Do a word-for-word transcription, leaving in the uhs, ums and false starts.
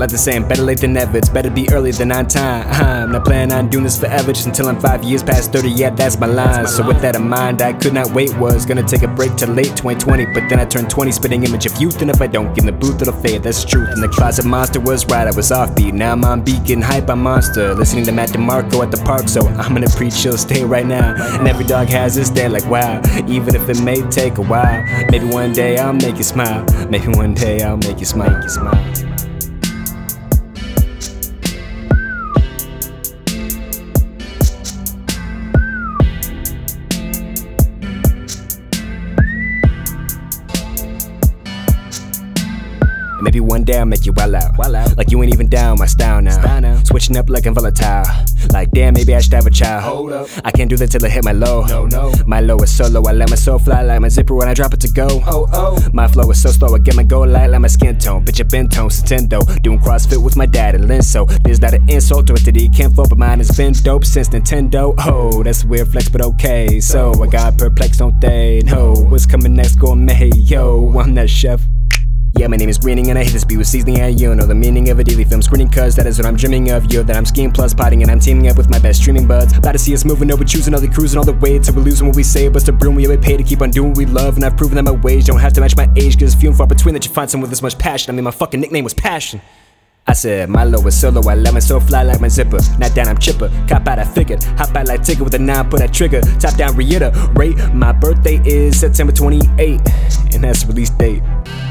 like the saying, better late than never. It's better be early than on time. I'm not planning on doing this forever, just until I'm five years past thirty. Yeah, that's my line. So with that in mind, I could not wait. Was gonna take a break till late twenty twenty, but then I turned twenty, spitting image of youth. And if I don't get in the booth, it'll fade. That's the truth. And the closet monster was right, I was offbeat. Now I'm on beat, getting hype on Monster, listening to Matt DeMarco at the park. So I'm gonna pre-chill, stay right now. And every dog has his day, like wow. Even if it may take a while, maybe one day I'll make you smile. Maybe one day I'll make you smile. Make you smile. Maybe one day I'll make you well out, well out. Like you ain't even down my style now. Style now. Switching up like I'm volatile. Like damn, maybe I should have a child. Hold up. I can't do that till I hit my low. No, no. My low is so low, I let my soul fly like my zipper when I drop it to go. Oh, oh. My flow is so slow, I get my goal light like my skin tone. Bitch, I've been tone, Nintendo. Doing CrossFit with my dad and Linso. This not an insult to it that he can't fall, but mine has been dope since Nintendo. Oh, that's a weird flex, but okay. So I got perplexed, don't they? No, what's coming next? Gourmet, yo, I'm that chef. Yeah, my name is Greening and I hit this beat with seasoning and you know the meaning of a daily film screening, cause that is what I'm dreaming of. Yo, that I'm skiing plus potting and I'm teaming up with my best streaming buds. About to see us moving over, choosing all the cruising all the way till we're losing what we say. But to broom, we have pay to keep on doing what we love. And I've proven that my wage don't have to match my age, cause few and far between that you find someone with this much passion. I mean, my fucking nickname was Passion. I said, my low is solo, I let my soul fly like my zipper. Not down, I'm chipper, cop out, I figured. Hop out like Tigger with a nine, put that trigger. Top down, reiterate, my birthday is September twenty-eighth, and that's the release date.